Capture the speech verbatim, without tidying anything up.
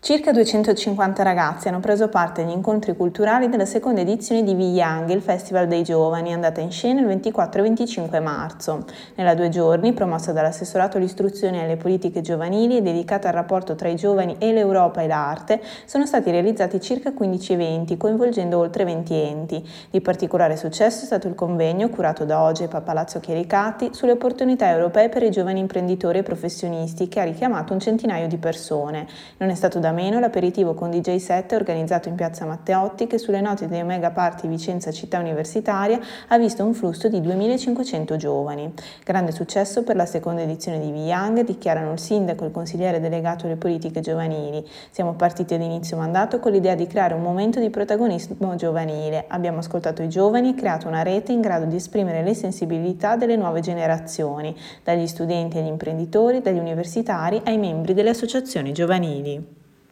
Circa duecentocinquanta ragazzi hanno preso parte agli incontri culturali della seconda edizione di V-Young, il Festival dei Giovani, andata in scena il ventiquattro e venticinque marzo. Nella due giorni, promossa dall'Assessorato all'Istruzione e alle Politiche Giovanili e dedicata al rapporto tra i giovani e l'Europa e l'arte, sono stati realizzati circa quindici eventi, coinvolgendo oltre venti enti. Di particolare successo è stato il convegno, curato da Ogep a Palazzo Chiericati, sulle opportunità europee per i giovani imprenditori e professionisti, che ha richiamato un centinaio di persone. Non è stato da meno l'aperitivo con D J set organizzato in piazza Matteotti, che sulle note dei Mega Party Vicenza Città Universitaria ha visto un flusso di duemilacinquecento giovani. Grande successo per la seconda edizione di V-Young, dichiarano il sindaco e il consigliere delegato alle politiche giovanili. Siamo partiti ad inizio mandato con l'idea di creare un momento di protagonismo giovanile. Abbiamo ascoltato i giovani e creato una rete in grado di esprimere le sensibilità delle nuove generazioni, dagli studenti agli imprenditori, dagli universitari ai membri delle associazioni giovanili.